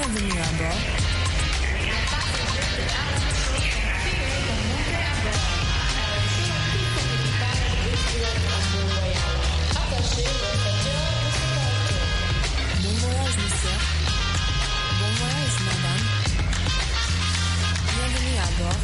Bienvenue à bord. Bon voyage, monsieur. Bon voyage, madame. Bienvenue à bord.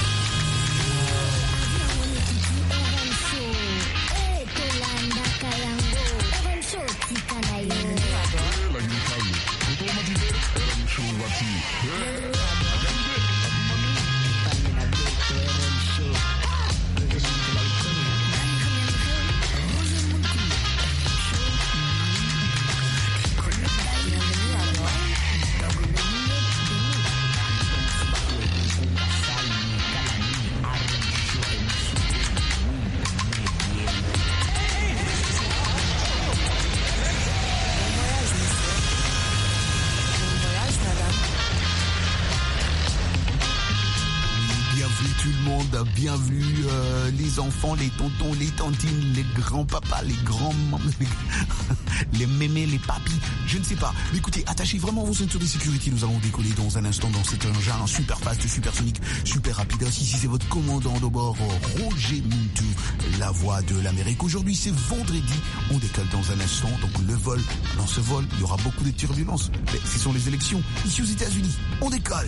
Bienvenue les enfants, les tontons, les tantines, les grands-papas, les grands-mamans, les mémés, les papis, je ne sais pas. Mais écoutez, attachez vraiment vos ceintures de sécurité, nous allons décoller dans un instant dans cet engin super fast, super sonique, super rapide. Ici c'est votre commandant de bord, Roger Muntu, la voix de l'Amérique. Aujourd'hui c'est vendredi, on décolle dans un instant, donc le vol, dans ce vol, il y aura beaucoup de turbulences. Mais ce sont les élections ici aux États-Unis, on décolle.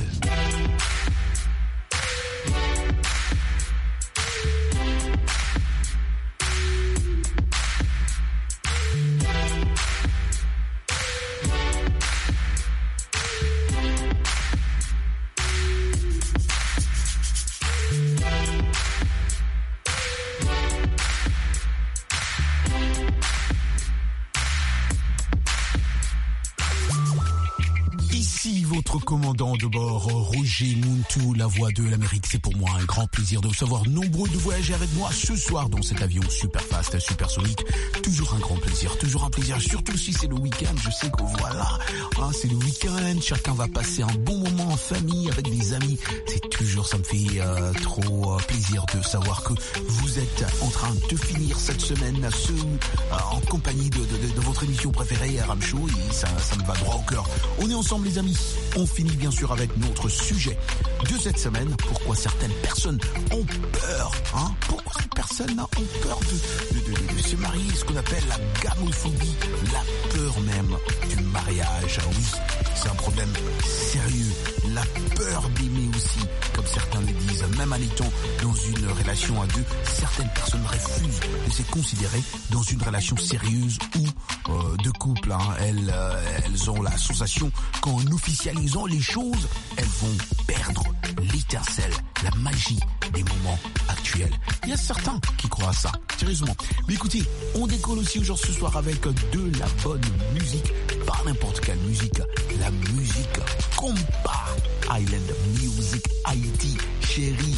Commandant de bord, Roger Muntu, la voix de l'Amérique. C'est pour moi un grand plaisir de vous savoir nombreux de voyager avec moi ce soir dans cet avion super fast, super sonique. Toujours un grand plaisir, toujours un plaisir, surtout si c'est le week-end. Je sais que voilà, c'est le week-end, chacun va passer un bon moment en famille, avec des amis. C'est toujours, ça me fait trop plaisir de savoir que vous êtes en train de finir cette semaine en compagnie de votre émission préférée, RM Show, et ça me va droit au cœur. On est ensemble les amis, on finit bien sûr avec notre sujet de cette semaine. Pourquoi certaines personnes ont peur, Pourquoi ces personnes ont peur de se marier, ce qu'on appelle la gamophobie, la peur même du mariage. Oui, c'est un problème sérieux. La peur d'aimer aussi, comme certains le disent, même en étant dans une relation à deux, certaines personnes refusent de se considérer dans une relation sérieuse ou de couple. Elles ont la sensation qu'en officialisant les choses, elles vont perdre l'étincelle, la magie des moments actuels. Il y a certains qui croient à ça, sérieusement. Mais écoutez, on décolle aussi aujourd'hui ce soir avec de la bonne musique, pas n'importe quelle musique, la musique Compa, Island Music, Haïti, chérie,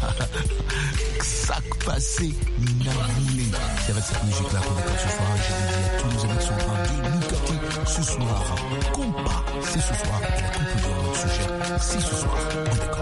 sac passé, Navoulé. C'est avec cette musique-là qu'on décolle ce soir. Je dis à tous nos amis qui sont en train de nous capter ce soir. Compa, c'est ce soir, et la conclusion de notre sujet, c'est ce soir. On décolle.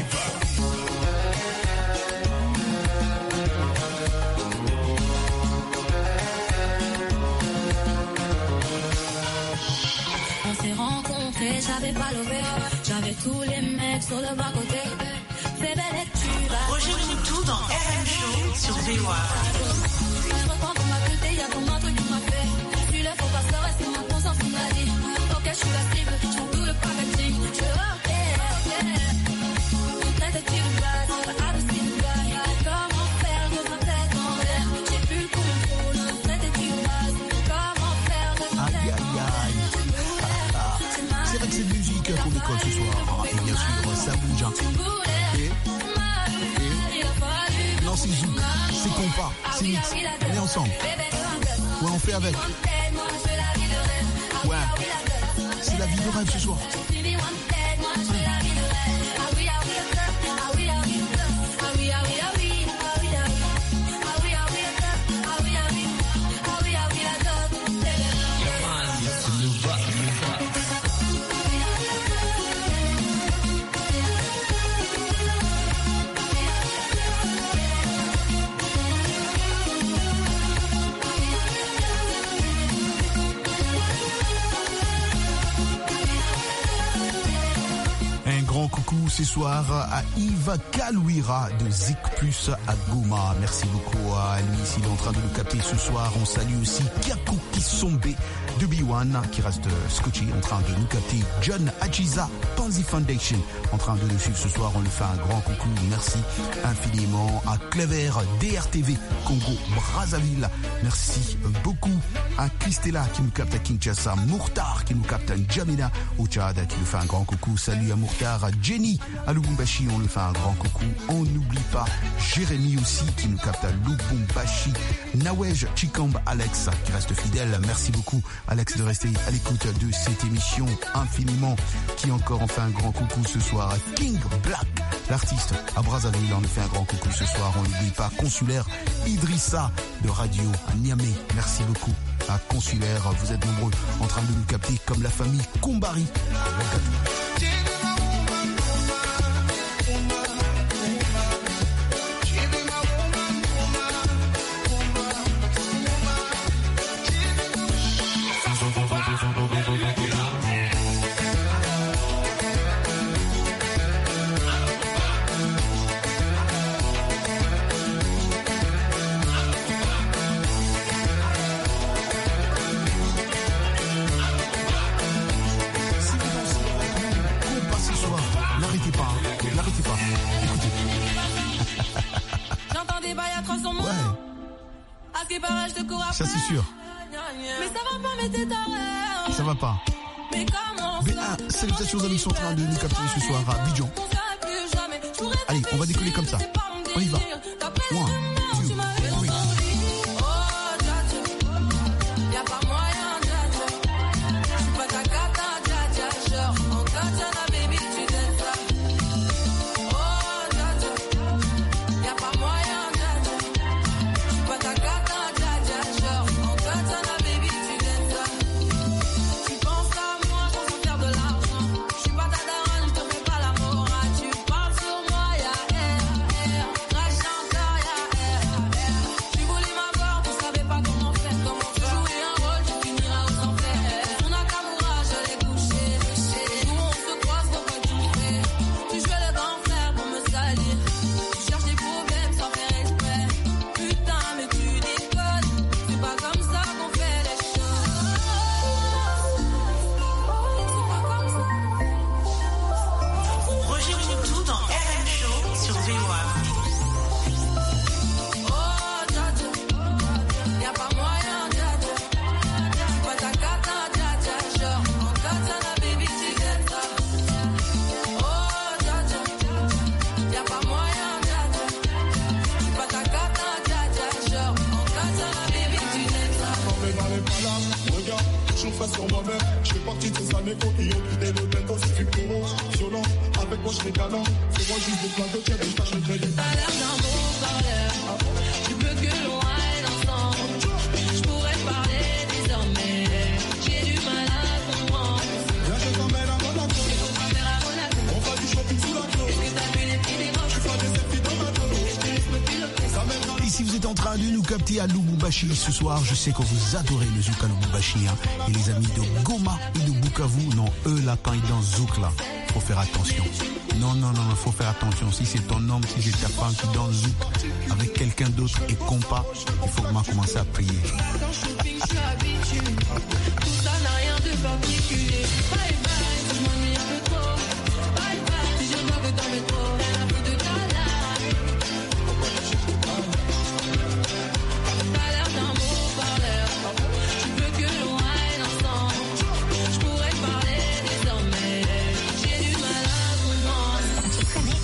J'avais pas levé, j'avais tous les mecs sur le bas-côté. Fais belle et tu vas. Roger Muntu dans RM Show sur VOA. Je reprends pour ma culté, y'a ton truc qui m'a fait. Tu le faut pas savoir, c'est ma conscience qui m'a dit. Ok, je suis la cible, je prends tout le packaging. Je suis ok. Peut-être que tu me bases, pas de style bail. Comment faire de ma tête en l'air? J'ai plus le contrôle, peut-être que tu me bases. Comment faire de ma tête en l'air? C'est avec cette musique qu'on décolle ce soir. Et bien sûr, ça bouge. Non, c'est Zouk, c'est Compa, c'est Mix. On est ensemble. Ouais, on fait avec. Ouais, c'est la vie de rêve ce soir. coucou ce soir à Yves Kalouira de Zik Plus à Goma. Merci beaucoup à lui s'il est en train de nous capter ce soir. On salue aussi Kiakou Kisombe de B1 qui reste scotché en train de nous capter. John Achiza, Panzi Foundation en train de nous suivre ce soir. On lui fait un grand coucou. Merci infiniment à Clever DRTV Congo Brazzaville. Merci beaucoup à Christella qui nous capte à Kinshasa. Mourtar qui nous capte à N'Djamena au Tchad qui nous fait un grand coucou. Salut à Mourtar, à Jenny à Lubumbashi, on lui fait un grand coucou. On n'oublie pas Jérémy aussi qui nous capte à Lubumbashi. Nawej Chikamb Alex qui reste fidèle. Merci beaucoup Alex de rester à l'écoute de cette émission infiniment. Qui encore on fait un grand coucou ce soir à King Black, l'artiste à Brazzaville. On lui fait un grand coucou ce soir. On n'oublie pas Consulaire Idrissa de Radio à Niamey. Merci beaucoup à Consulaire. Vous êtes nombreux en train de nous capter comme la famille Kumbari. Ça c'est sûr. Mais ça va pas, mais t'es taré. Ça va pas. Mais comment B1, salutations aux amis qui sont en train de nous capter ce soir à Abidjan. Allez, on va décoller comme ça. On y va. 1, 2, 3. Sur moi-même, je fais partie de ces années qui ont quitté le tempo, c'est du pro, violent, avec moi je serai galant, c'est moi juste des plans de tiens, je tâche le crédit. T'as l'air d'un beau parleur, tu peux que l'on aille ensemble, je pourrais parler désormais, j'ai du mal à comprendre. Viens, je t'emmène à Monaco, on va du shopping sous la clôt, est-ce que t'as vu les petits dérobes, je fais des selfies dans ma dos, ça mènera. Et si vous êtes en train de nous capter à Lubumbashi ce soir, je sais que vous adorez le zouk à Lubumbashi. Hein. Et les amis de Goma et de Bukavu, non, eux là, quand ils dansent zouk là, faut faire attention. Non, faut faire attention. Si c'est ton homme, si c'est ta femme qui danse zouk avec quelqu'un d'autre et compas, il faut vraiment commencer à prier. Quand je shopping, je suis habitué, tout ça n'a rien de particulier. Bye bye, je m'ennuie un peu trop. Bye bye, si je vois que dans le métro, rien à foutre de ta life. T'as l'air d'un beau parleur, tu veux que l'on aille ensemble, je pourrais parler désormais, j'ai du mal à comprendre.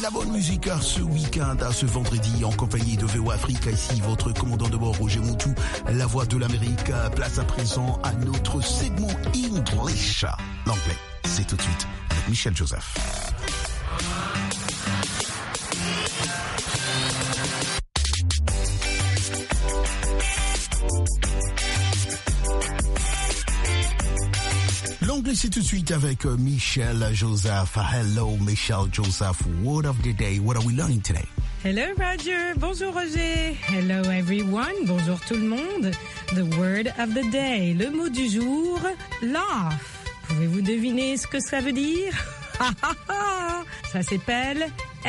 la bonne musique ce week-end, ce vendredi, en compagnie de VOA Afrique. Ici, votre commandant de bord, Roger Montou, la voix de l'Amérique. Place à présent à notre segment English. L'anglais, c'est tout de suite avec Michel Joseph. L'anglais, c'est tout de suite avec Michel Joseph. Hello, Michel Joseph. Word of the day. What are we learning today? Hello, Roger. Bonjour, Roger. Hello, everyone. Bonjour, tout le monde. The word of the day. Le mot du jour, laugh. Pouvez-vous deviner ce que ça veut dire? Ça s'appelle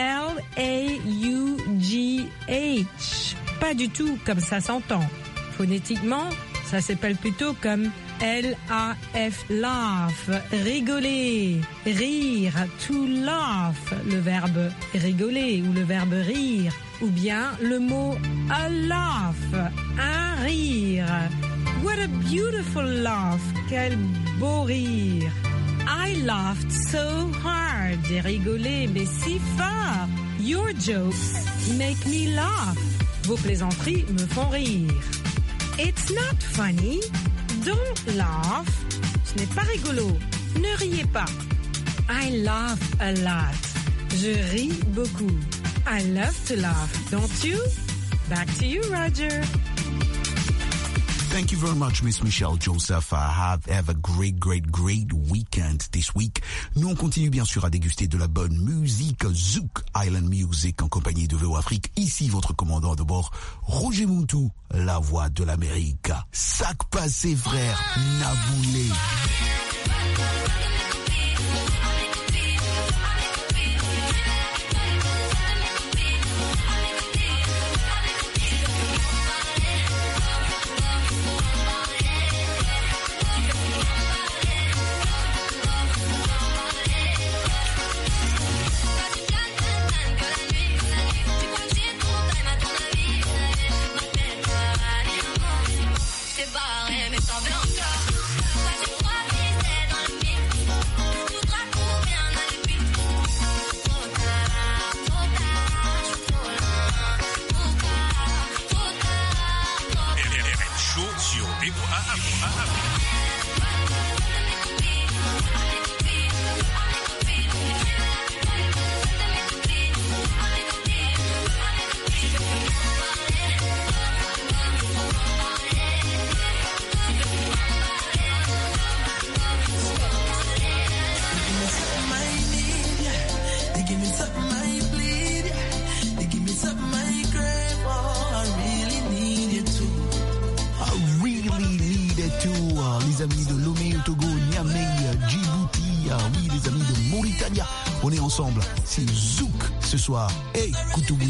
L-A-U-G-H. Pas du tout comme ça s'entend. Phonétiquement, ça s'appelle plutôt comme L-A-F, laugh, rigoler, rire, to laugh, le verbe rigoler ou le verbe rire, ou bien le mot a laugh, un rire. What a beautiful laugh, quel beau rire. I laughed so hard, j'ai rigolé mais si fort. Your jokes make me laugh, vos plaisanteries me font rire. It's not funny. Don't laugh. Ce n'est pas rigolo. Ne riez pas. I laugh a lot. Je ris beaucoup. I love to laugh, don't you? Back to you, Roger. Thank you very much, Miss Michelle Joseph. Have a great weekend this week. Nous, on continue bien sûr à déguster de la bonne musique, Zouk Island Music en compagnie de VOA Afrique. Ici, votre commandant de bord, Roger Montou, la voix de l'Amérique. Sac passé, frère, Naboulé. Les amis de Lomé, Togo, Niamey, Djibouti, oui, les amis de Mauritania, on est ensemble, c'est Zouk ce soir. Hey, Koutouboui.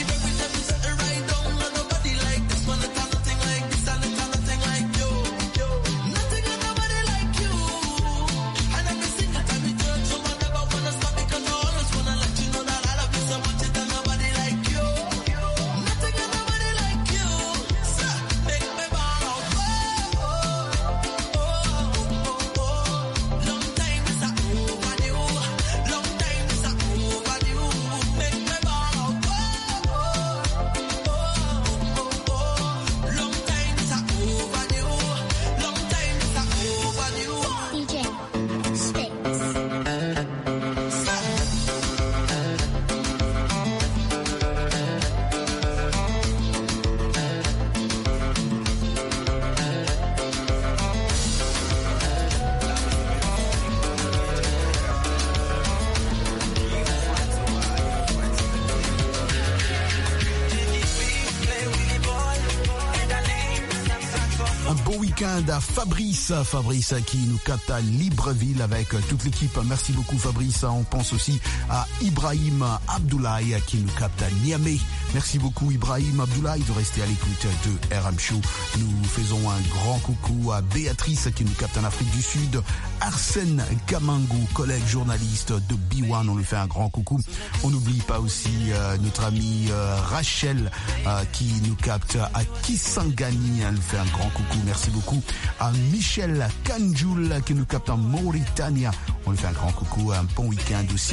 À Fabrice qui nous capte à Libreville avec toute l'équipe. Merci beaucoup Fabrice. On pense aussi à Ibrahim Abdoulaye qui nous capte à Niamey. Merci beaucoup Ibrahim Abdoulaye de rester à l'écoute de RM Show. Nous faisons un grand coucou à Béatrice qui nous capte en Afrique du Sud. Arsène Kamango, collègue journaliste de B1, on lui fait un grand coucou. On n'oublie pas aussi notre amie Rachel qui nous capte à Kisangani. Elle fait un grand coucou. Merci beaucoup à Michel Kanjoul qui nous capte en Mauritanie. On lui fait un grand coucou, un bon week-end aussi.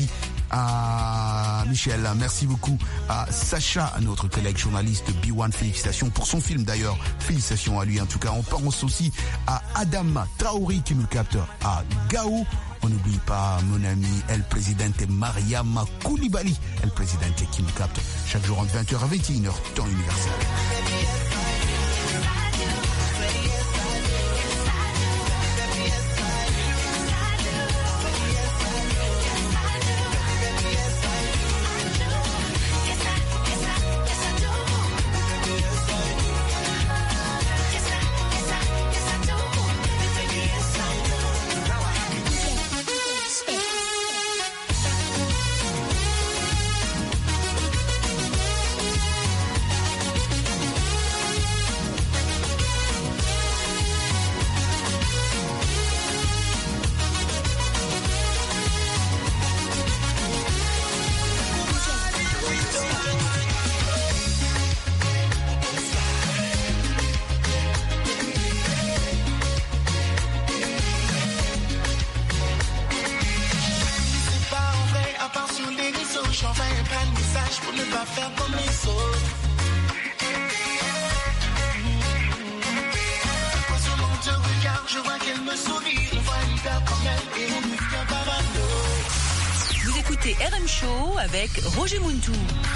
à Michel, merci beaucoup à Sacha, notre collègue journaliste B1, félicitations pour son film d'ailleurs, félicitations à lui en tout cas. On pense aussi à Adam Traoré qui nous capte à Gao. On n'oublie pas mon ami El Presidente Mariam Koulibaly, El Presidente qui nous capte chaque jour entre 20h à 21h, temps universel. Vous écoutez RM Show avec Roger Muntou.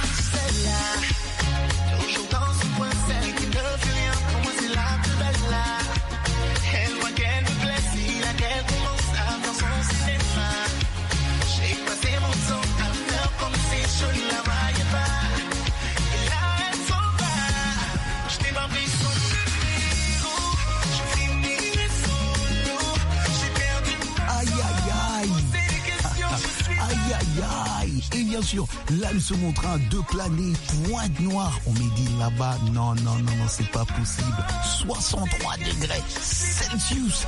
Et bien sûr, là nous sommes en train de planer pointe noire. On me dit là-bas, non, c'est pas possible. 63 degrés Celsius.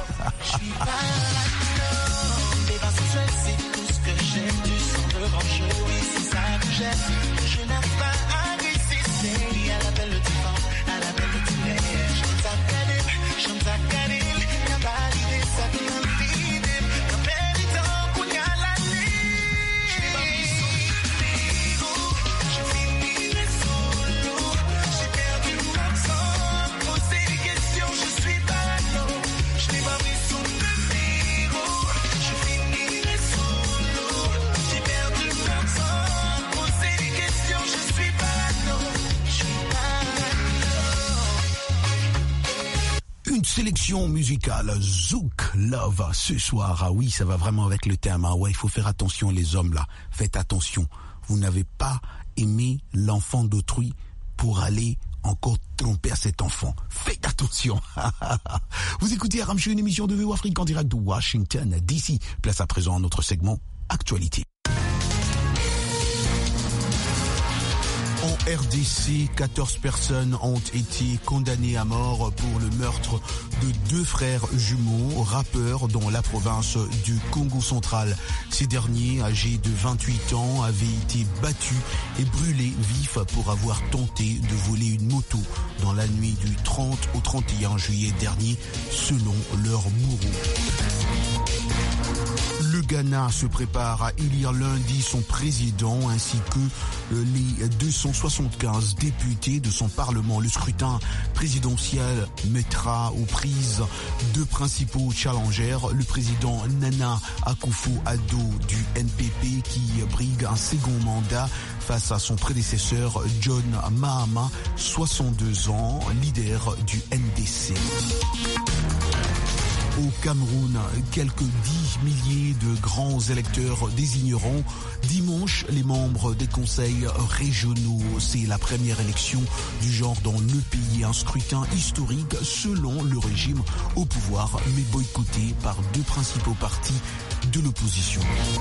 Sélection musicale Zouk Love ce soir. Ah oui, ça va vraiment avec le thème. Ah ouais, il faut faire attention les hommes là. Faites attention. Vous n'avez pas aimé l'enfant d'autrui pour aller encore tromper à cet enfant. Faites attention. Vous écoutez RM Show, une émission de VO Afrique en direct de Washington DC. Place à présent à notre segment Actualité. En RDC, 14 personnes ont été condamnées à mort pour le meurtre de 2 frères jumeaux, rappeurs dans la province du Congo central. Ces derniers, âgés de 28 ans, avaient été battus et brûlés vifs pour avoir tenté de voler une moto dans la nuit du 30 au 31 juillet dernier, selon leurs bourreaux. Le Ghana se prépare à élire lundi son président ainsi que les 275 députés de son parlement. Le scrutin présidentiel mettra aux prises 2 principaux challengers, le président Nana Akufo-Addo du NPP qui brigue un second mandat face à son prédécesseur John Mahama, 62 ans, leader du NDC. Au Cameroun, quelques 10 milliers de grands électeurs désigneront dimanche les membres des conseils régionaux. C'est la première élection du genre dans le pays, un scrutin historique selon le régime au pouvoir, mais boycotté par 2 principaux partis de l'opposition.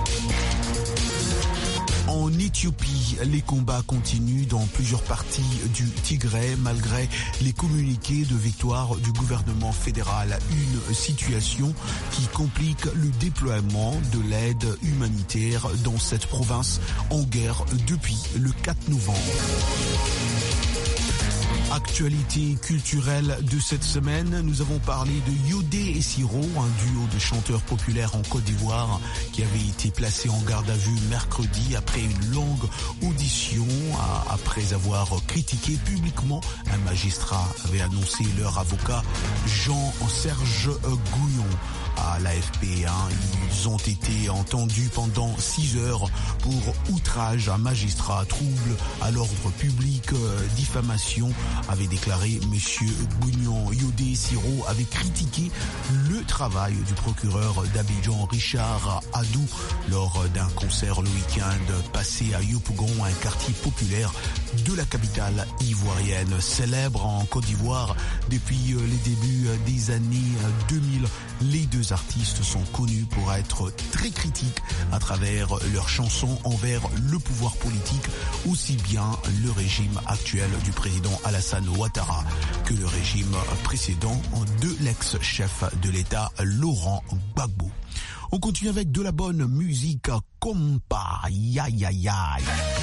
En Éthiopie, les combats continuent dans plusieurs parties du Tigré malgré les communiqués de victoire du gouvernement fédéral. Une situation qui complique le déploiement de l'aide humanitaire dans cette province en guerre depuis le 4 novembre. Actualité culturelle de cette semaine, nous avons parlé de Yodé et Siro, un duo de chanteurs populaires en Côte d'Ivoire qui avait été placé en garde à vue mercredi après une longue audition. Après avoir critiqué publiquement, un magistrat avait annoncé leur avocat Jean-Serge Gouillon à l'AFP. Ils ont été entendus pendant 6 heures pour outrage à magistrat, trouble à l'ordre public, diffamation, avait déclaré monsieur Gouillon. Yodé Siro avait critiqué le travail du procureur d'Abidjan Richard Adou lors d'un concert le week-end passé à Yopougon, un quartier populaire de la capitale ivoirienne. Célèbre en Côte d'Ivoire depuis les débuts des années 2000, les deux artistes sont connus pour être très critiques à travers leurs chansons envers le pouvoir politique, aussi bien le régime actuel du président Alassane Ouattara que le régime précédent de l'ex-chef de l'État Laurent Gbagbo. On continue avec de la bonne musique, compa, ya ya ya.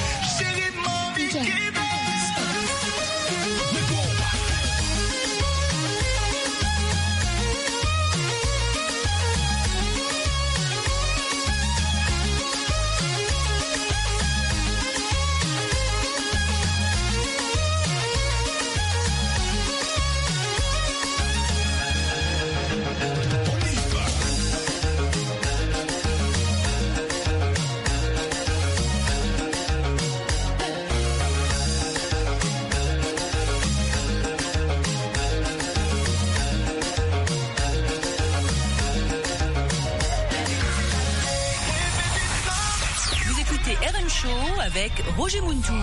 RM Show avec Roger Muntou.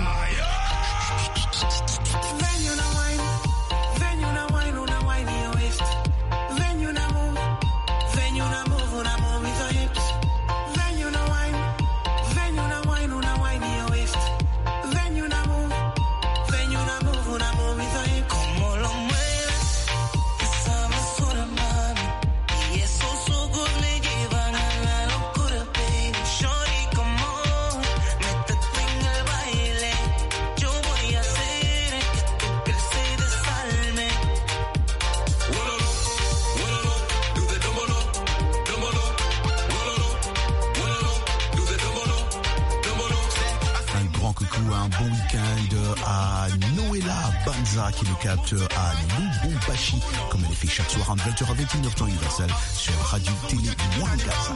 Qui le capte à Lubumbashi, comme elle est fait chaque soir en 20h à 21h temps universel sur Radio Télé One Gaza.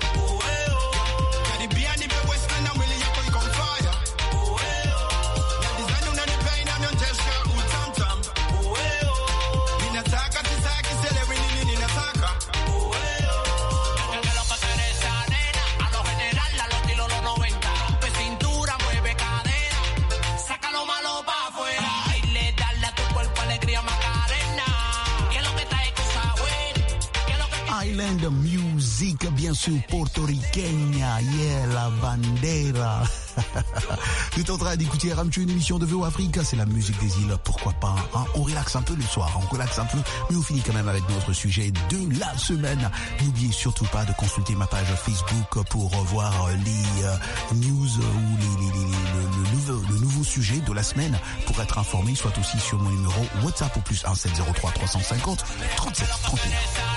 Musique bien sûr portoricaine, yeah, la bandera. Tu es en train d'écouter RM Show, une émission de VO Afrique, c'est la musique des îles, pourquoi pas, hein? On relaxe un peu le soir, on relaxe un peu, mais on finit quand même avec notre sujet de la semaine. N'oubliez surtout pas de consulter ma page Facebook pour voir les news ou le nouveau sujet de la semaine pour être informé, soit aussi sur mon numéro WhatsApp au plus 1703 350 37 31.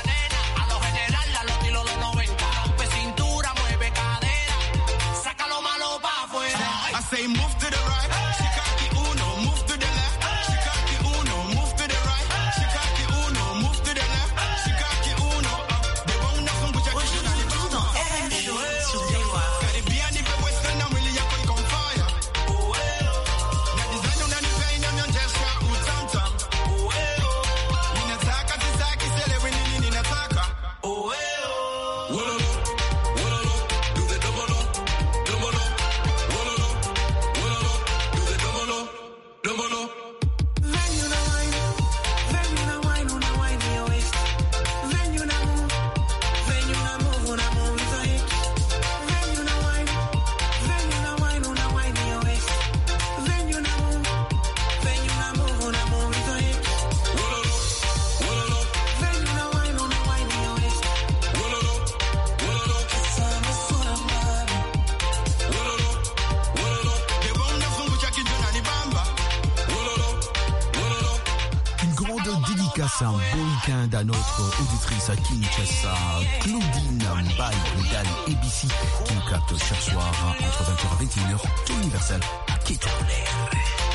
Say move to the right, Shikaki Uno, move to the left, Shikaki Uno, move to the right, Shikaki Uno, move to the left, Shikaki Uno, they won't know from which I can do dans RM Show sur VOA. Caribbean, if you're Western, I'm really up on fire. Oh, now design on the pain, I'm your gesture, tam tam. Oh, in attack, at the sack, is everything in attack. Oh, do the double up, double up. c'est un bon week-end à notre auditrice à Kinshasa, Claudine Mbaye, Vidal ABC, qui nous capte chaque soir entre 20h et 21h, tout universel, qui est en l'air.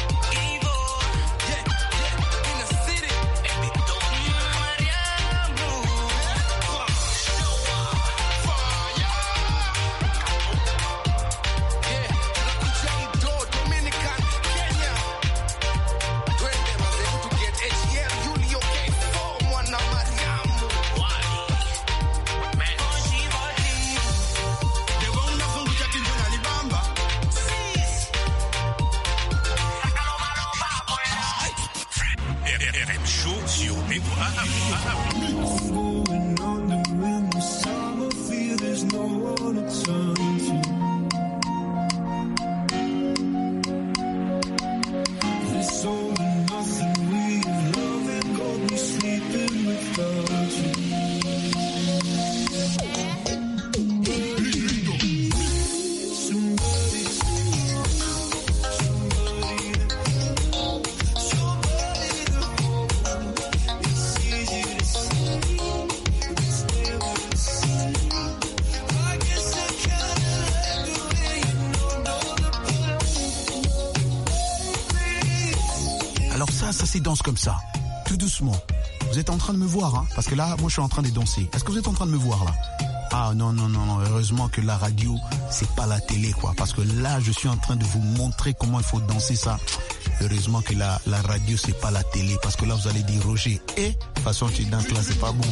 Ça danse comme ça, tout doucement. Vous êtes en train de me voir, hein, parce que là, moi, je suis en train de danser. Est-ce que vous êtes en train de me voir, là? Ah, non. Heureusement que la radio, c'est pas la télé, quoi. Parce que là, je suis en train de vous montrer comment il faut danser ça. Heureusement que la radio, c'est pas la télé. Parce que là, vous allez dire, Roger, de toute façon, tu danses là, c'est pas bon.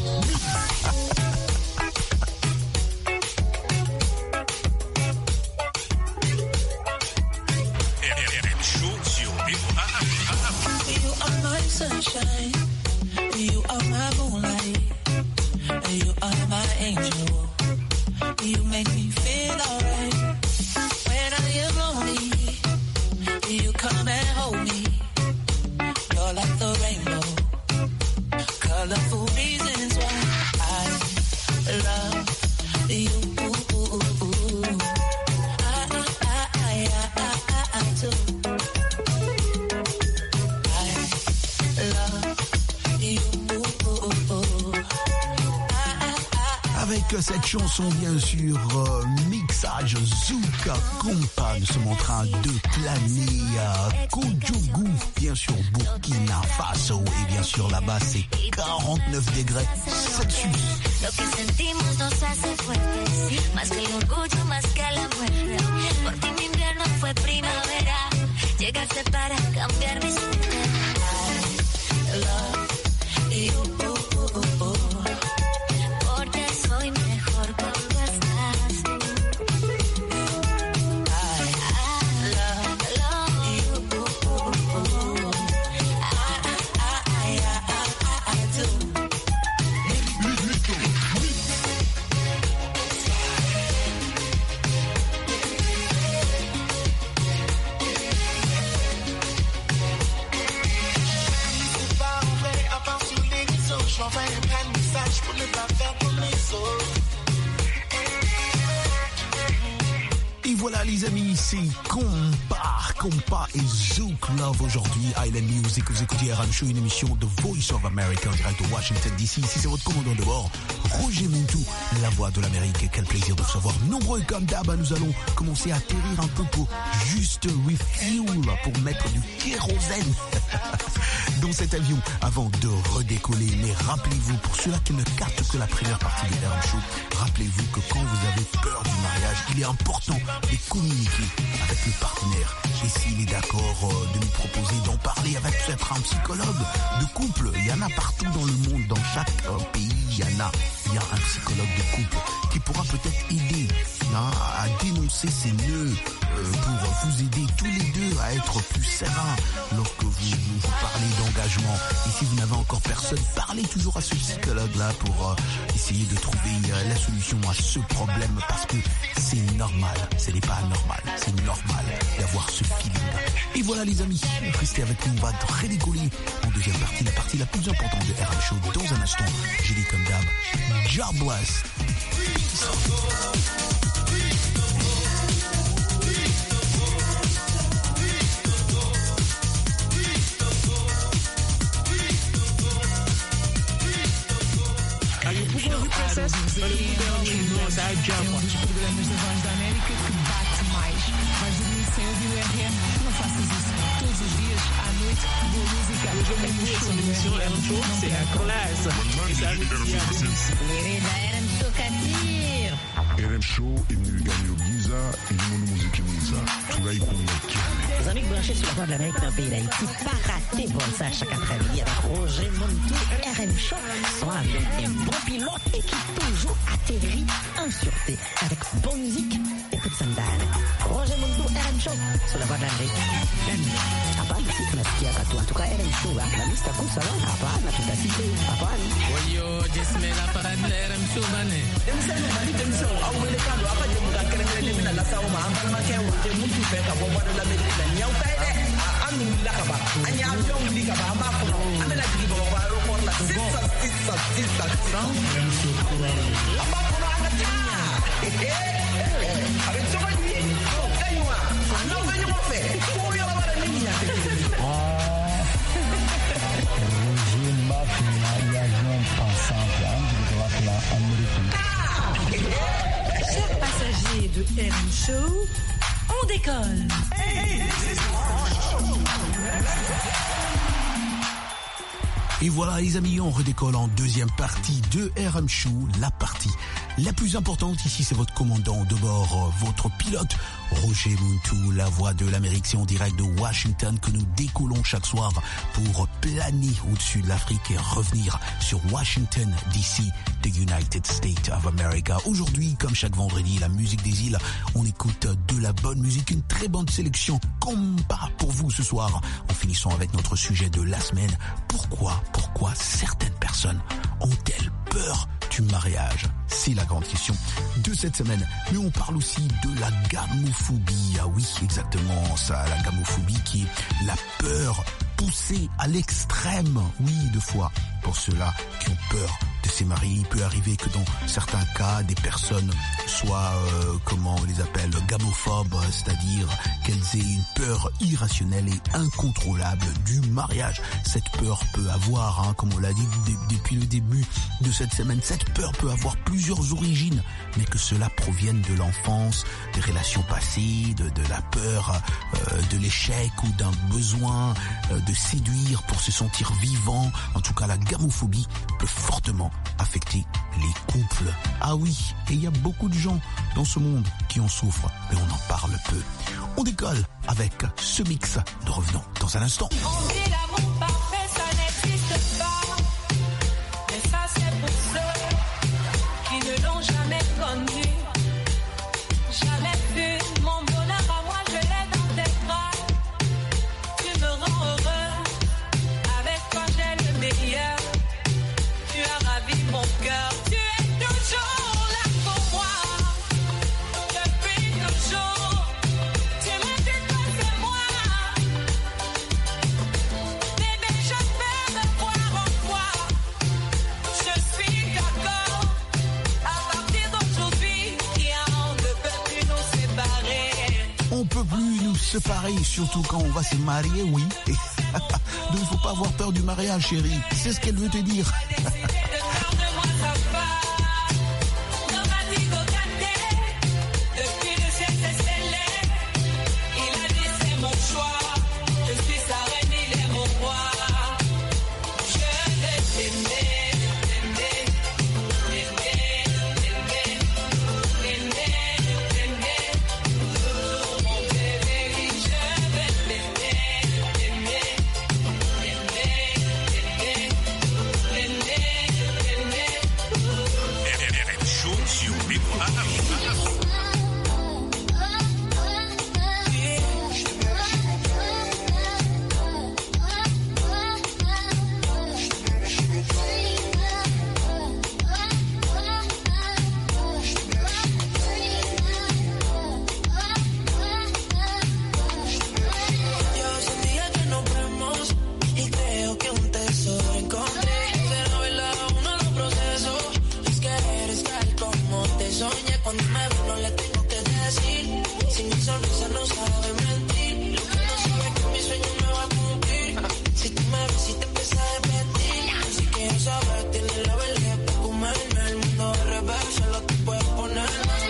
Cette chanson, bien sûr, mixage Zouka Compa. Nous sommes en train de planer à Kodjougou, bien sûr Burkina Faso. Et bien sûr, là-bas, c'est 49 degrés Celsius. Lo que sentimos nos hace fuertes, más que el orgullo, más que la muerte. Por ti mi invierno fue primavera, llegaste para cambiar mi suerte. I love you. Voilà les amis, c'est Compa et Zouk Love aujourd'hui. Island Music, vous écoutez RM Show, une émission de Voice of America en direct de Washington DC. Ici c'est votre commandant de bord, Roger Muntu, la voix de l'Amérique. Quel plaisir de vous savoir nombreux comme d'hab. Nous allons commencer à atterrir un peu pour juste refuel, pour mettre du kérosène dans cet avion avant de redécoller. Mais rappelez-vous, pour ceux-là qui ne captent que la première partie de RM Show, rappelez-vous que quand vous avez peur du mariage, il est important de communiquer avec le partenaire. Et s'il est d'accord de nous proposer d'en parler avec peut-être un psychologue de couple, il y en a partout dans le monde, dans chaque pays, il y a un psychologue de couple qui pourra peut-être aider à dénoncer ces nœuds pour vous aider tous les deux à être plus sereins lorsque vous parlez d'engagement. Et si vous n'avez encore personne, parlez toujours à ce psychologue-là pour essayer de trouver la solution à ce problème, parce que c'est normal, ce n'est pas anormal, c'est normal d'avoir ce feeling. Et voilà les amis, restez avec nous, on va très rigoler en deuxième partie, la partie la plus importante de RM Show. Dans un instant, j'ai dit comme d'hab, jobless. Peace. Já É um dos programas da Voz da América que bate mais. Vais dormir sem ouvir o RM? Não faças isso. Todos os dias, à noite, boa música. Eu já me vi essa émission RM Show, c'est la classe. RM Show Kadir. RM Show est venu gagner au Giza et du monde musique Giza. Tu vas y connaître. Les amis branchés sur la Voix de l'Amérique dans le pays d'Haïti, pas rater pour ça chaque après-midi avec Roger Montou, RM Show, soit avec un bon pilote et qui toujours atterrit en sûreté avec bonne musique et peu de sandales. Roger Montou, RM Show, sur la Voix de l'Amérique. Hapana, si tunasikia katu, en tout cas RM Show, la liste à course alors, hapana, tutasikia, hapana. Oyo, jismela para RM Show bane. Chers passagers de RM Show, on décolle. Et voilà les amis, on redécolle en deuxième partie de RM Show. La partie la plus importante ici, c'est votre commandant de bord, votre pilote, Roger Montou, la voix de l'Amérique. C'est en direct de Washington que nous décollons chaque soir pour planer au-dessus de l'Afrique et revenir sur Washington DC, the United States of America. Aujourd'hui, comme chaque vendredi, la musique des îles, on écoute de la bonne musique, une très bonne sélection combat pour vous ce soir, en finissant avec notre sujet de la semaine. Pourquoi certaines personnes ont-elles peur du mariage? C'est la grande question de cette semaine. Mais on parle aussi de la gamophobie. Ah oui, exactement ça, la gamophobie qui est la peur poussée à l'extrême. Oui, deux fois. Pour ceux-là qui ont peur de ces mariés, il peut arriver que dans certains cas, des personnes soient, comment on les appelle, gamophobes, c'est-à-dire qu'elles aient une peur irrationnelle et incontrôlable du mariage. Cette peur peut avoir, comme on l'a dit depuis le début de cette semaine, cette peur peut avoir plusieurs origines, mais que cela provienne de l'enfance, des relations passées, de la peur, de l'échec ou d'un besoin de séduire pour se sentir vivant. En tout cas, la gamophobie peut fortement affecter les couples. Ah oui, et il y a beaucoup de gens dans ce monde qui en souffrent, mais on en parle peu. On décolle avec ce mix. Nous revenons dans un instant. On dit l'amour parfait, ça n'existe pas. Mais ça, c'est pour ceux qui ne l'ont jamais connu. Jamais vu mon bonheur à moi, je l'ai dans tes bras. Tu me rends heureux. Avec toi, j'ai le meilleur. Tu as ravi mon cœur. Tu es toujours là pour moi. Depuis toujours. Tu me dis toi, c'est moi. Bébé, je peux me voir en toi. Je suis d'accord. À partir d'aujourd'hui, rien ne peut plus nous séparer. On peut plus nous séparer, surtout quand on va se marier, oui. Donc il faut pas avoir peur du mariage, chérie. C'est ce qu'elle veut te dire. Depuis le ciel s'est scellé, il a dit c'est mon choix. Je suis sa reine, il est mon roi. Je vais t'aimer, t'aimer, t'aimer, t'aimer, t'aimer, t'aimer. Mon bébé, je vais t'aimer, t'aimer, t'aimer, RM Show sur Libre à Yo hace un día que nos vemos y creo que un tesoro encontré. Pero verdad aún no lo proceso. Es que eres tal como te soñé. Cuando me ves no le tengo que decir. Si mi sonrisa no sabe mentir. Lo que no sabe es que mi sueño me va a cumplir. Si tú me ves y te empiezas a repetir. Si quiero saber, tienes la verdad para comerme el mundo al revés. Solo te puedes poner más.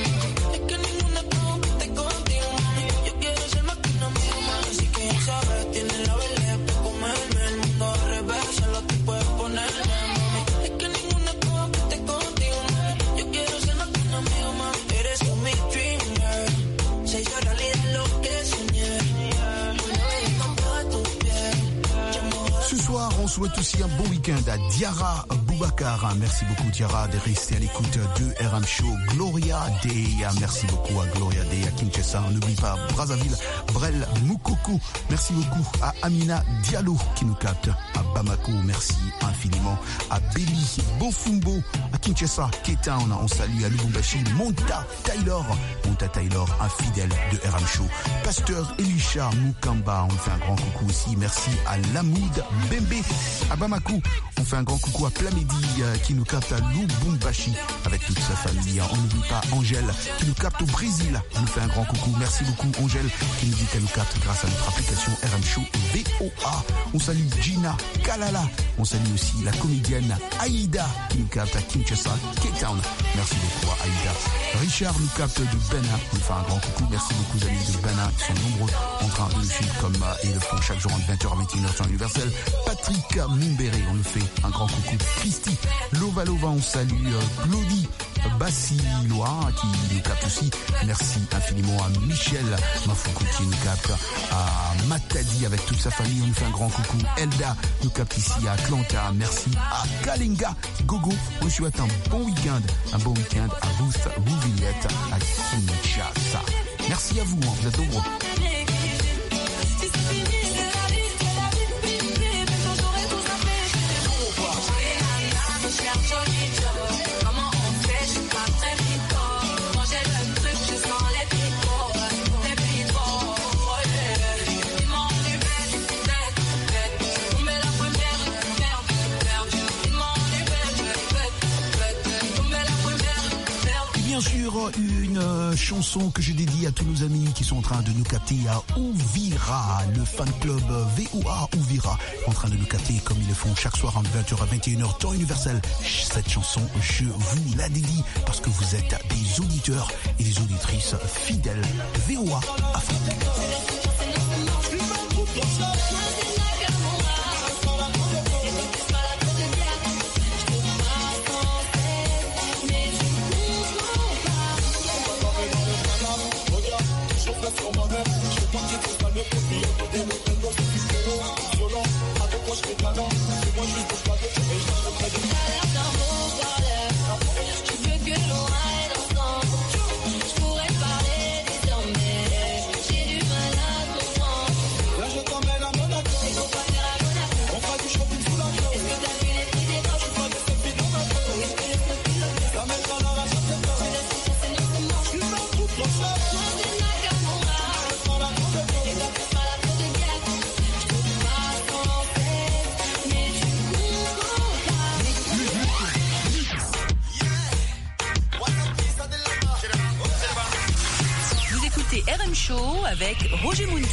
souhaite aussi un bon week-end à Diara Boubacar. Merci beaucoup Diara de rester à l'écoute de RM Show. Gloria Day, merci beaucoup à Gloria Day à Kinshasa. On n'oublie pas Brazzaville, Brel Moukoko. Merci beaucoup à Amina Diallo qui nous capte à Bamako. Merci infiniment à Béli Bofumbo à Kinshasa, K-Town. On salue à Lubumbashi, Monta Taylor, un fidèle de RM Show. Pasteur Elisha Mukamba, on fait un grand coucou aussi. Merci à Lamoud Bembe à Bamako. On fait un grand coucou à Plamedi qui nous capte à Lubumbashi avec toute sa famille. On n'oublie pas Angèle qui nous capte au Brésil. On nous fait un grand coucou. Merci beaucoup Angèle qui nous dit qu'elle nous capte grâce à notre application RM Show VOA. On salue Gina Kalala. On salue aussi la comédienne Aïda qui nous capte à Kinshasa, K-Town. Merci beaucoup à Aïda. Richard nous capte de Benin. On nous fait un grand coucou. Merci beaucoup amis de Benin qui sont nombreux en train de nous suivre comme ils le font chaque jour entre 20h à 21h temps universel. Patrick Mumbéré, on nous fait un grand coucou. Christy Lova, on salue Claudie Bassilois qui nous capte aussi. Merci infiniment à Michel Mafoukou qui nous capte, à Matadi avec toute sa famille. On nous fait un grand coucou. Elda nous capte ici à Atlanta. Merci à Kalinga Gogo. On souhaite un bon week-end à Ruth Rouvillette à Kinshasa. Merci à vous, vous êtes nombreux. Bien sûr, une chanson que je dédie à tous nos amis qui sont en train de nous capter à Ouvira, le fan club VOA Ouvira, en train de nous capter comme ils le font chaque soir entre 20h à 21h, temps universel. Cette chanson, je vous la dédie parce que vous êtes des auditeurs et des auditrices fidèles de VOA Afrique. RM Show avec Roger Muntou.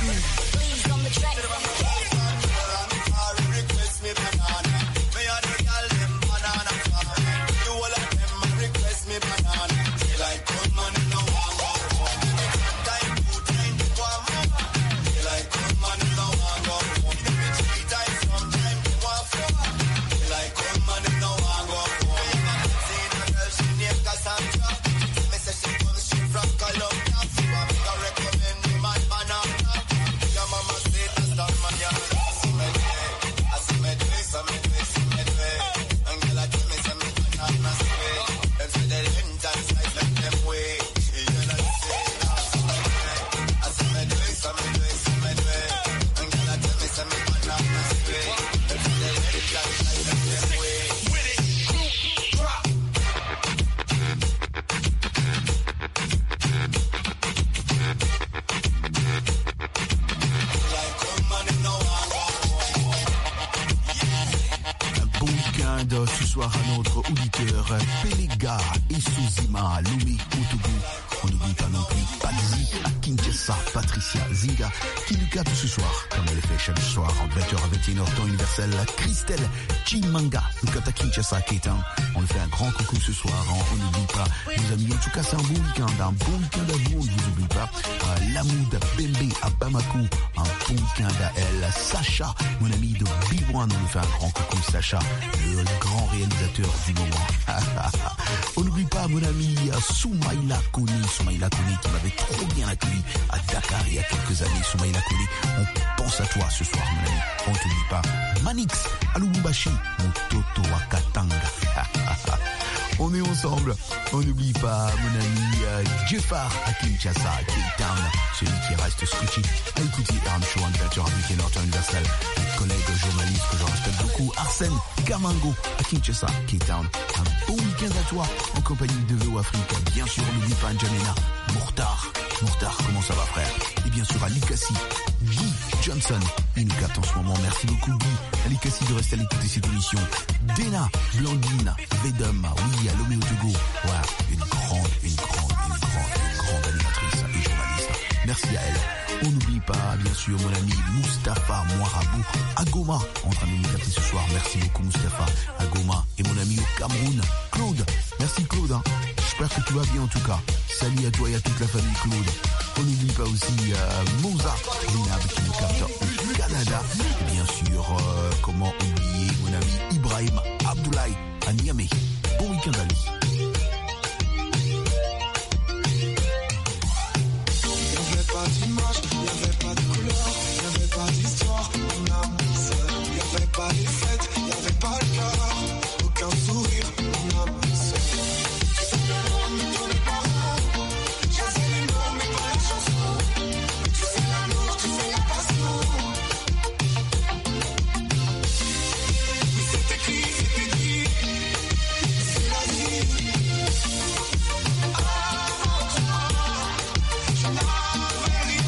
Ce soir à notre auditeur Péléga et Souzima, Lomé au Togo. On n'oublie pas non plus Pazi à Kinshasa, Patricia Zinga qui nous capte ce soir, comme elle le fait chaque soir en 20h à 21h temps universel. Christelle Chimanga nous capte à Kinshasa, K-Town. On le fait un grand coucou ce soir, on n'oublie pas nos amis. En tout cas, c'est un bon week-end à vous, on ne vous oublie pas. Lamoud Bembe à Bamako, un bon week-end à elle. Sacha, mon ami de B1, on nous fait un grand coucou Sacha, le grand réalisateur du moment. On n'oublie pas mon ami Soumaïla Koni qui m'avait trop bien accueilli à Dakar. Dakar il y a quelques années. Soumaïla Koulé, on pense à toi ce soir, mon ami. On ne t'oublie pas. Manix, à Lubumbashi, mon Toto à Katanga. On est ensemble. On n'oublie pas mon ami Jeffar à Kinshasa, Cape Town, celui qui reste scotché à écouter RM Show en 20h avec Norton Universal. Mon collègue journaliste que je respecte beaucoup, Arsène Kamango à Kinshasa, Cape Town. Un bon week-end à toi en compagnie de VO Afrique. Bien sûr, n'oublie pas N'Djamena, Mourtar, comment ça va frère? Et bien sûr à Likasi, Guy Johnson, il nous capte en ce moment. Merci beaucoup Guy, à Likasi de rester à l'écouter cette émission. Dena, Blandine, Vedum, oui, à Lomé au Togo. Ouais, une grande animatrice et journaliste. Merci à elle. On n'oublie pas, bien sûr, mon ami Mustapha Moirabou à Goma, en train de nous capter ce soir. Merci beaucoup Mustapha à Goma. Et mon ami au Cameroun, Claude. Merci Claude, hein. J'espère que tu vas bien en tout cas. Salut à toi et à toute la famille Claude. On n'oublie pas aussi Moza Zinab qui nous capte au Canada. Et bien sûr, comment oublier mon ami Ibrahim Abdoulaye à Niamey. Bon week-end à lui. D'image, y'avait pas de couleur, y'avait pas d'histoire, on avançait. Y'avait pas les fêtes, y'avait pas le cœur, aucun sourire, on avançait. Tu sais l'amour, mais tous les parents, j'avais les mots, mais pas la chanson. Tu sais l'amour, tu sais la passion. C'est écrit, c'est la vie. Avant toi, je n'avais rien.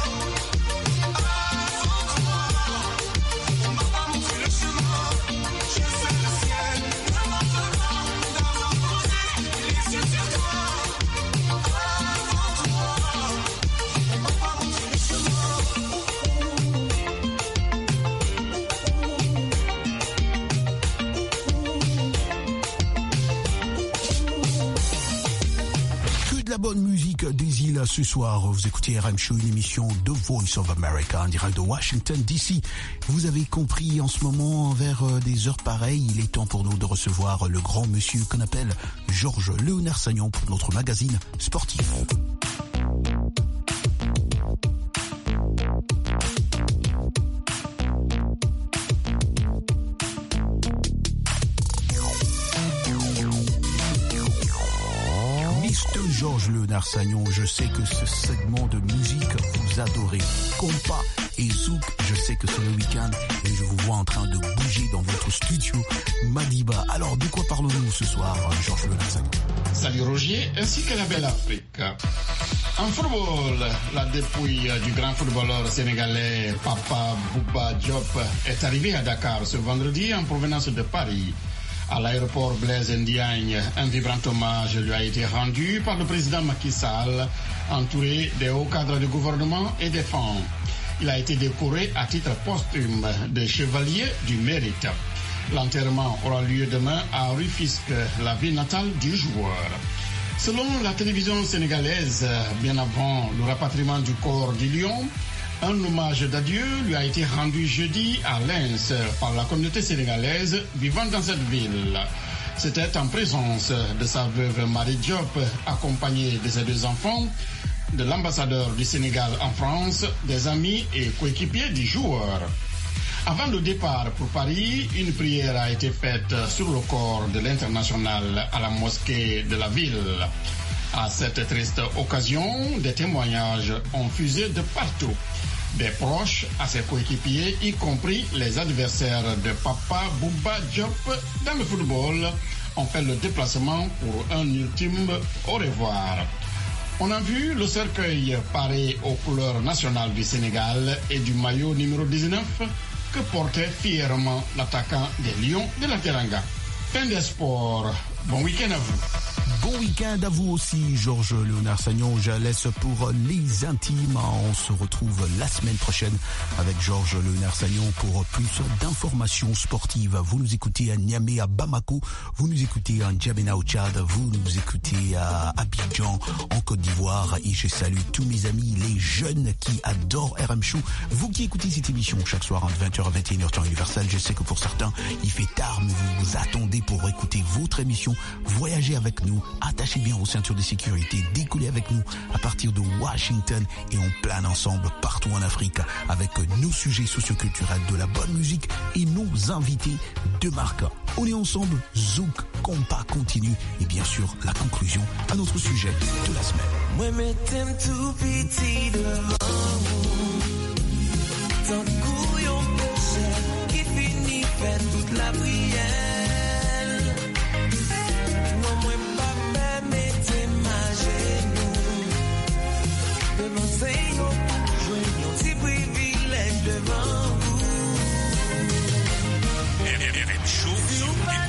Bonne musique des îles ce soir. Vous écoutez RM Show, une émission de Voice of America en direct de Washington DC. Vous avez compris, en ce moment, vers des heures pareilles, il est temps pour nous de recevoir le grand monsieur qu'on appelle Georges Léonard Sagnon pour notre magazine sportif. Georges Léonard Sagnon, je sais que ce segment de musique vous adorez. Compa et Zouk, je sais que c'est le week-end et je vous vois en train de bouger dans votre studio Madiba. Alors, de quoi parlons-nous ce soir, Georges Léonard Sagnon? Salut Roger, ainsi que la belle Afrique. En football, la dépouille du grand footballeur sénégalais Papa Bouba Diop est arrivée à Dakar ce vendredi en provenance de Paris. À l'aéroport Blaise Ndiagne, un vibrant hommage lui a été rendu par le président Macky Sall, entouré des hauts cadres du gouvernement et des femmes. Il a été décoré à titre posthume de chevalier du mérite. L'enterrement aura lieu demain à Rufisque, la ville natale du joueur. Selon la télévision sénégalaise, bien avant le rapatriement du corps du lion, un hommage d'adieu lui a été rendu jeudi à Lens par la communauté sénégalaise vivant dans cette ville. C'était en présence de sa veuve Marie Diop, accompagnée de ses deux enfants, de l'ambassadeur du Sénégal en France, des amis et coéquipiers du joueur. Avant le départ pour Paris, une prière a été faite sur le corps de l'international à la mosquée de la ville. À cette triste occasion, des témoignages ont fusé de partout. Des proches à ses coéquipiers, y compris les adversaires de Papa Bouba Diop dans le football, ont fait le déplacement pour un ultime au revoir. On a vu le cercueil paré aux couleurs nationales du Sénégal et du maillot numéro 19 que portait fièrement l'attaquant des Lions de la Teranga. Fin des sports. Bon week-end à vous. Bon week-end à vous aussi, Georges Léonard Sagnon. Je laisse pour les intimes. On se retrouve la semaine prochaine avec Georges Léonard Sagnon pour plus d'informations sportives. Vous nous écoutez à Niamey, à Bamako. Vous nous écoutez à N'Djamena au Tchad. Vous nous écoutez à Abidjan, en Côte d'Ivoire. Et je salue tous mes amis, les jeunes qui adorent RM Show. Vous qui écoutez cette émission chaque soir entre 20h et 21h temps universel. Je sais que pour certains, il fait tard, mais vous vous attendez pour écouter votre émission. Voyagez avec nous attachez bien vos ceintures de sécurité, décollez avec nous à partir de Washington et on plane ensemble partout en Afrique avec nos sujets socioculturels, de la bonne musique et nos invités de marque. On est ensemble, Zouk, compas continue et bien sûr la conclusion à notre sujet de la semaine. Moi m'aime tout petit devant vous, tant couillon péché qui finit fait toute la prière. Non moi pas mettez ma genou devant Seigneur, jouer un petit privilège devant vous. RM Show sur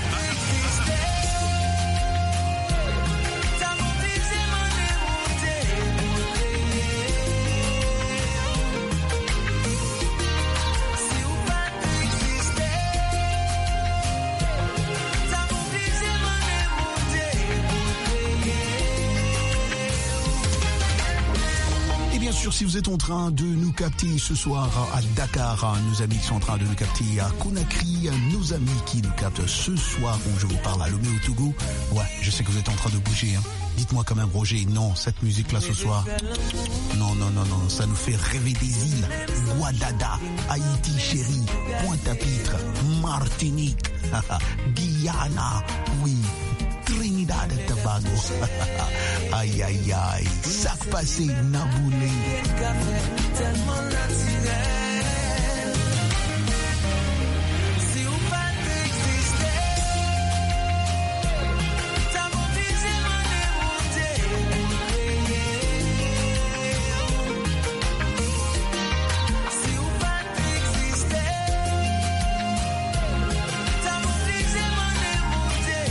Si vous êtes en train de nous capter ce soir à Dakar, nos amis qui sont en train de nous capter à Conakry, nos amis qui nous captent ce soir où je vous parle à Lomé au Togo, ouais, je sais que vous êtes en train de bouger, hein. Dites-moi quand même, Roger, non, cette musique-là ce soir, non, ça nous fait rêver des îles, Guadada, Haïti chérie, Pointe-à-Pitre, Martinique, Guyana, oui, Trinidad et Tobago. Aïe, aïe, aïe. Sac passé, Naboulé. Tellement naturel. Si vous pas d'exister, t'as mon visé m'en démonter. Si vous pas d'exister, t'as mon visé m'en démonter.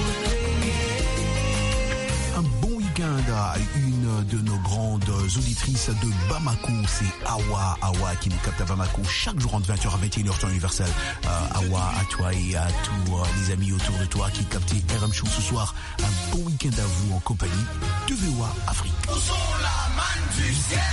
Un bon week-end à une de nos grandes auditrices de Bamako, c'est Awa qui nous capte à Bamako chaque jour entre 20h à 21h temps universel. Awa, à toi et à tous les amis autour de toi qui captent RM Show ce soir. Un bon week-end à vous en compagnie de VOA Afrique. Où sont la manne du ciel?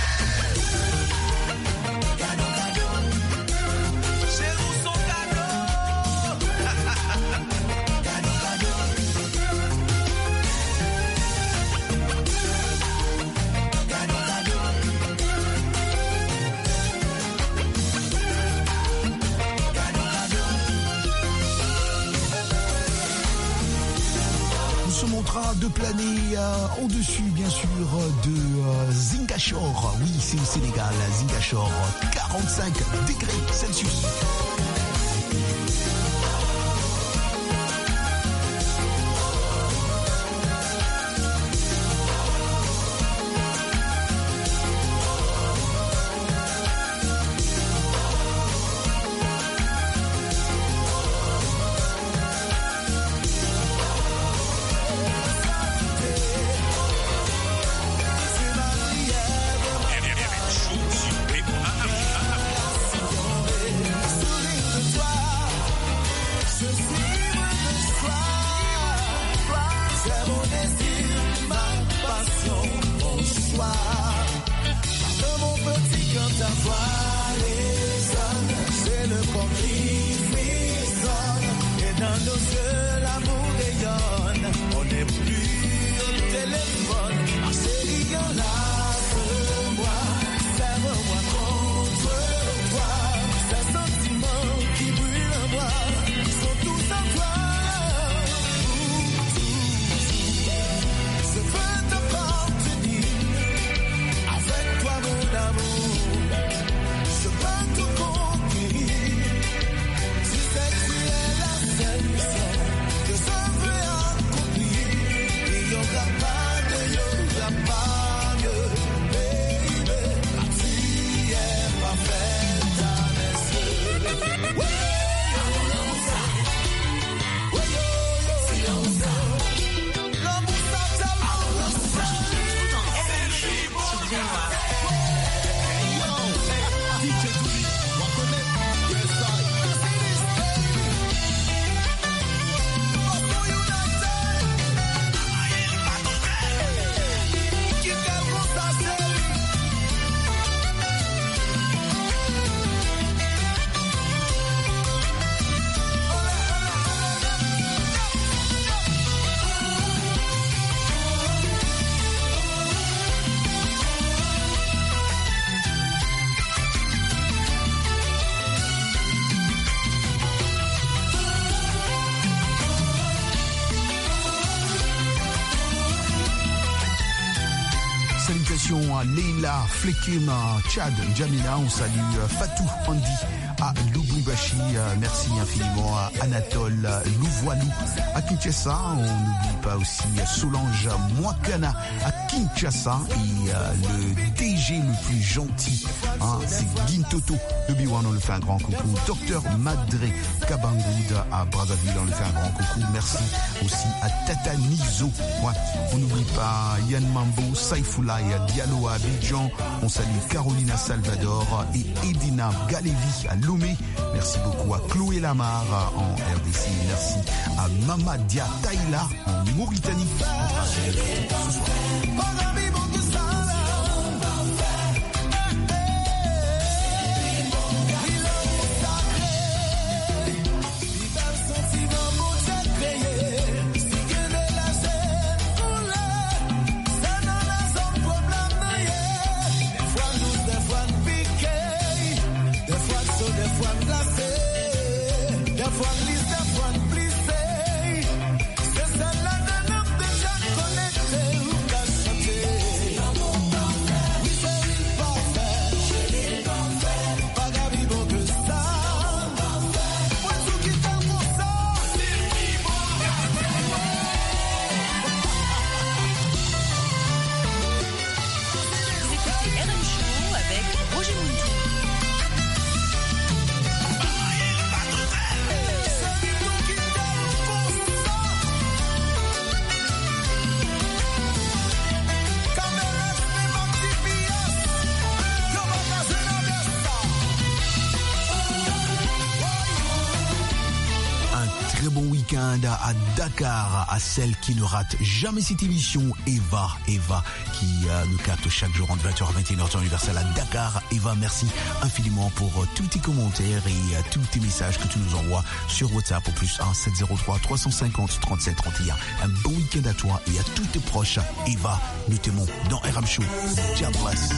De planer au-dessus bien sûr de Zingachor. Oui, c'est au Sénégal, Zingachor, 45 degrés Celsius. Leila, Flekim, Chad, Jamila, on salue Fatou, Andy, à Lubumbashi, merci infiniment à Anatole Louvoilou, à Kinshasa, on n'oublie pas aussi Solange Mwakana à Kinshasa et le DG le plus gentil, hein, c'est Gintoto de B1, on le fait un grand coucou, Docteur Madré Kabangoud à Brazzaville, on le fait un grand coucou, merci aussi à Tata Nizo, ouais, on n'oublie pas Yann Mambo, Saifoulaï Diallo à Abidjan, on salue Carolina Salvador et Edina Galevi à Lomé, merci beaucoup à Chloé Lamar en RDC, merci à Mamadia Taïla en Mauritanie. À Dakar, à celle qui ne rate jamais cette émission, Eva qui nous capte chaque jour entre 20h et 21h temps universel à Dakar. Eva, merci infiniment pour tous tes commentaires et tous tes messages que tu nous envoies sur WhatsApp au +1 703 350 37 31. Un bon week-end à toi et à tous tes proches. Eva, nous t'aimons dans RM Show. God bless.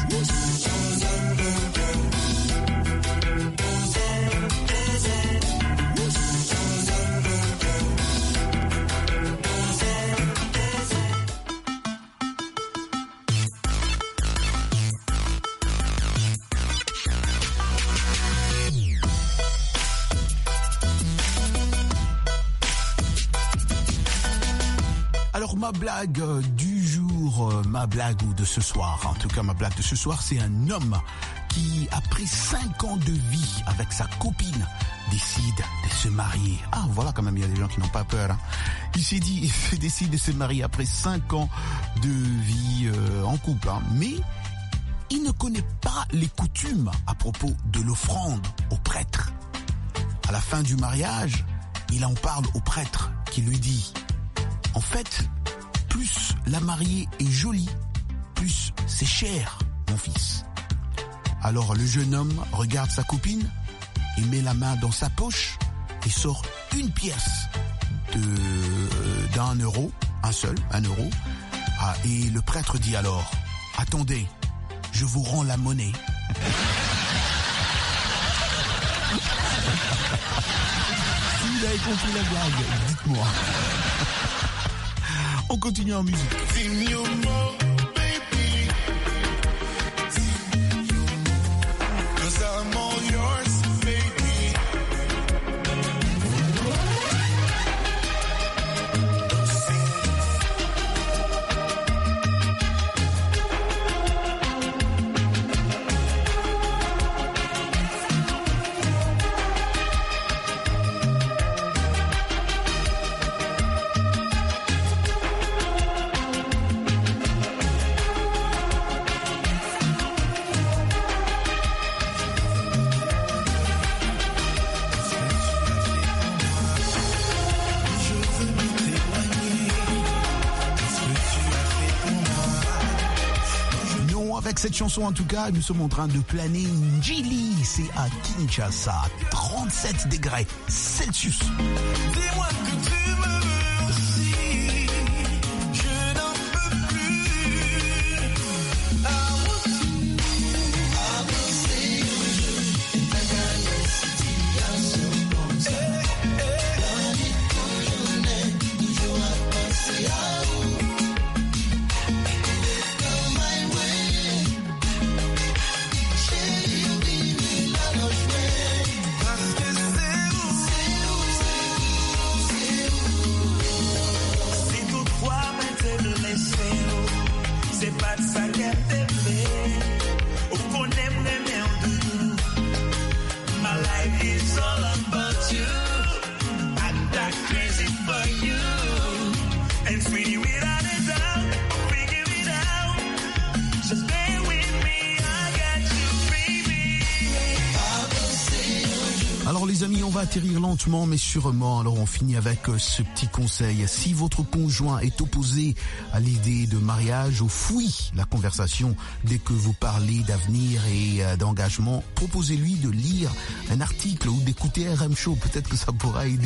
Ma blague du jour, ma blague ou de ce soir, en tout cas ma blague de ce soir, c'est un homme qui, après 5 ans de vie avec sa copine, décide de se marier. Ah voilà, quand même, il y a des gens qui n'ont pas peur. Hein. Il décide de se marier après 5 ans de vie en couple. Hein. Mais il ne connaît pas les coutumes à propos de l'offrande au prêtre. À la fin du mariage, il en parle au prêtre qui lui dit, en fait, plus la mariée est jolie, plus c'est cher, mon fils. Alors le jeune homme regarde sa copine, il met la main dans sa poche et sort une pièce d'un euro, un euro. Ah, et le prêtre dit alors, attendez, je vous rends la monnaie. Si vous avez compris la blague, dites-moi. On continue en musique. Cette chanson, en tout cas, nous sommes en train de planer Njili. C'est à Kinshasa, 37 degrés Celsius. Dis-moi que tu me veux aussi, je n'en peux plus. les amis, on va atterrir lentement mais sûrement. Alors on finit avec ce petit conseil. Si votre conjoint est opposé à l'idée de mariage ou fuit la conversation dès que vous parlez d'avenir et d'engagement, proposez-lui de lire un article ou d'écouter RM Show. Peut-être que ça pourra aider.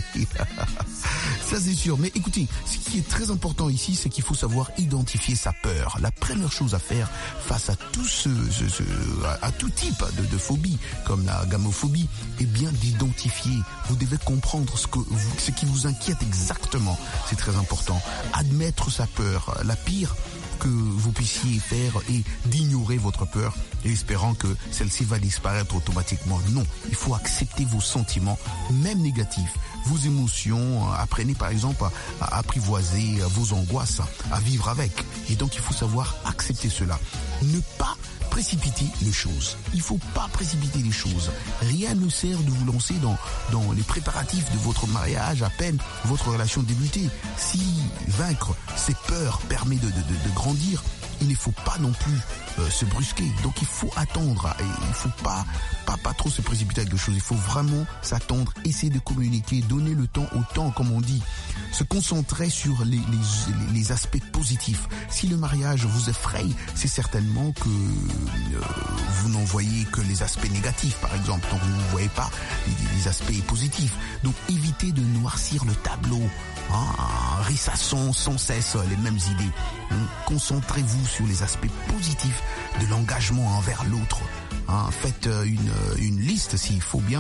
Ça c'est sûr. Mais écoutez, ce qui est très important ici, c'est qu'il faut savoir identifier sa peur. La première chose à faire face à tout à tout type de phobie, comme la gamophobie, est bien d'identifier. Vous devez comprendre ce qui vous inquiète exactement. C'est très important. Admettre sa peur. La pire que vous puissiez faire est d'ignorer votre peur et espérant que celle-ci va disparaître automatiquement. Non, il faut accepter vos sentiments, même négatifs, vos émotions. Apprenez par exemple à apprivoiser vos angoisses, à vivre avec. Et donc il faut savoir accepter cela. Ne pas précipiter les choses. Il faut pas précipiter les choses. Rien ne sert de vous lancer dans les préparatifs de votre mariage à peine votre relation débutée. Si vaincre ses peurs permet de grandir, il ne faut pas non plus se brusquer. Donc il faut attendre et il faut pas trop se précipiter avec des choses. Il faut vraiment s'attendre, essayer de communiquer, donner le temps au temps, comme on dit. Se concentrer sur les aspects positifs. Si le mariage vous effraie, c'est certainement que vous n'en voyez que les aspects négatifs, par exemple. Donc vous ne voyez pas les aspects positifs. Donc évitez de noircir le tableau, ressassant sans cesse les mêmes idées. Donc, concentrez-vous sur les aspects positifs de l'engagement envers l'autre. Faites une liste, s'il faut bien,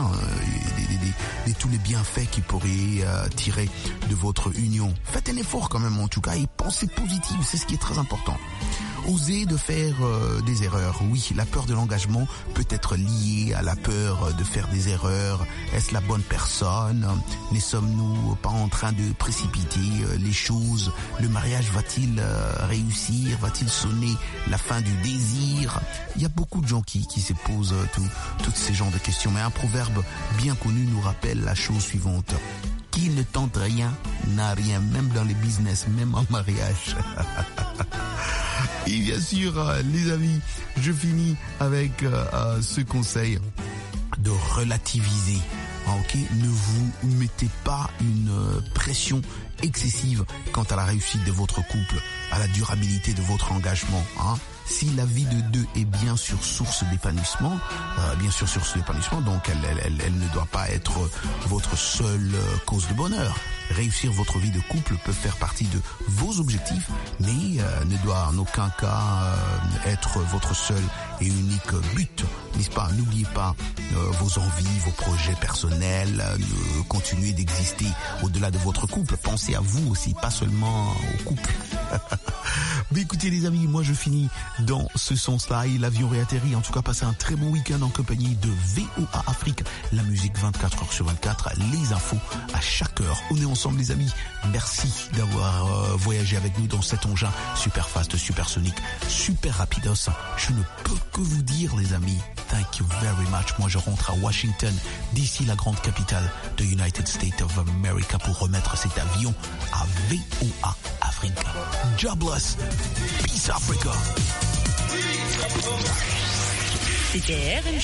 de tous les bienfaits qui pourraient tirer de votre union. Faites un effort quand même en tout cas et pensez positif, c'est ce qui est très important. Osez de faire des erreurs. Oui, la peur de l'engagement peut être liée à la peur de faire des erreurs. Est-ce la bonne personne? Ne sommes-nous pas en train de précipiter les choses? Le mariage va-t-il réussir? Va-t-il sonner la fin du désir? Il y a beaucoup de gens qui se posent toutes ces genres de questions. Mais un proverbe bien connu nous rappelle la chose suivante. Qui ne tente rien n'a rien, même dans les business, même en mariage. Et bien sûr, les amis, je finis avec ce conseil de relativiser. Ok, ne vous mettez pas une pression excessive quant à la réussite de votre couple, à la durabilité de votre engagement. Si la vie de deux est bien sûr source d'épanouissement, donc elle ne doit pas être votre seule cause de bonheur. Réussir votre vie de couple peut faire partie de vos objectifs, mais ne doit en aucun cas être votre seul et unique but, n'est-ce pas? N'oubliez pas vos envies, vos projets personnels, continuez d'exister au-delà de votre couple. Pensez à vous aussi, pas seulement au couple. Mais écoutez les amis, moi je finis dans ce sens-là et l'avion réatterrit. En tout cas, passez un très bon week-end en compagnie de VOA Afrique. La musique 24 heures sur 24, les infos à chaque heure. On est ensemble les amis. Merci d'avoir voyagé avec nous dans cet engin super fast, super sonique, super rapidos. Je ne peux que vous dire les amis, thank you very much. Moi je rentre à Washington, d'ici la grande capitale de United States of America pour remettre cet avion à VOA Afrique. Jobless. Peace Africa. C'était RM